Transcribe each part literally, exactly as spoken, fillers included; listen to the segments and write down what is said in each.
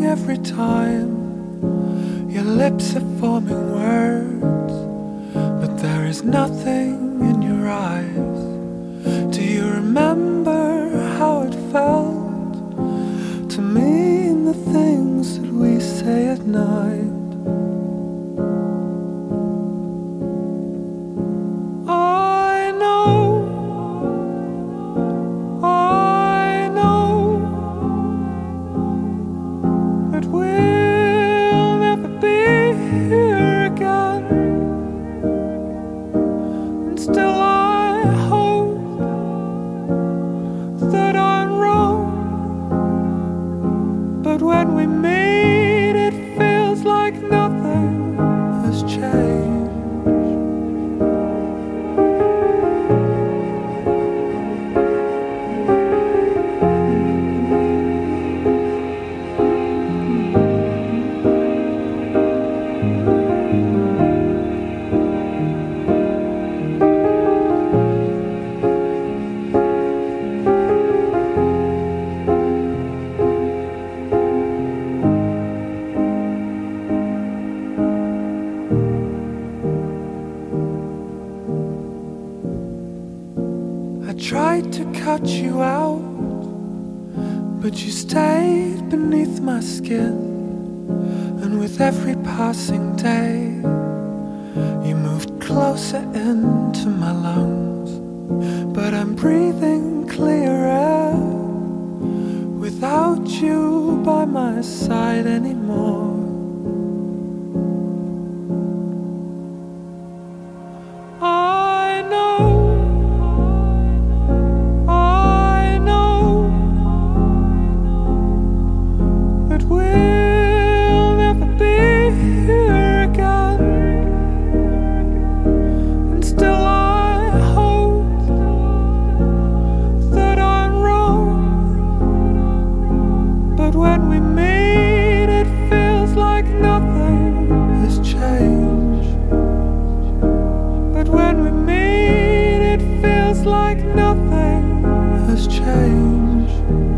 every time. Your lips are forming words, but there is nothing in your eyes. Do you remember how it felt to mean the things that we say at night? I know, I know that we'll never be here again, and still I hope that I'm wrong. But when we meet, it feels like nothing has changed. I tried to cut you out, but you stayed beneath my skin. And with every passing day, you moved closer into my lungs. But I'm breathing clear air without you by my side anymore. I know, I know that we'll never be here again, and still I hope that I'm wrong. But when we meet, it feels like nothing has changed. But when we meet, it feels like nothing has changed.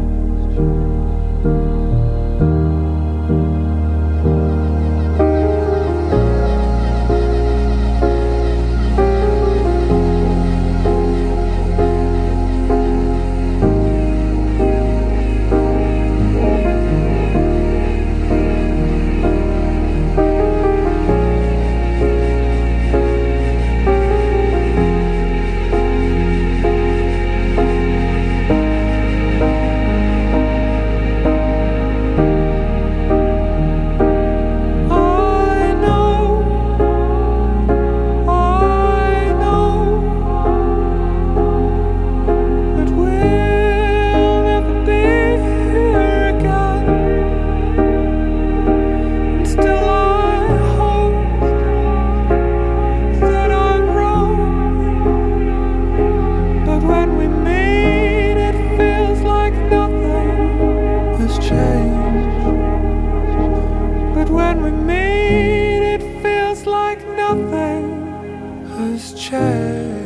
But when we meet, it feels like nothing has changed.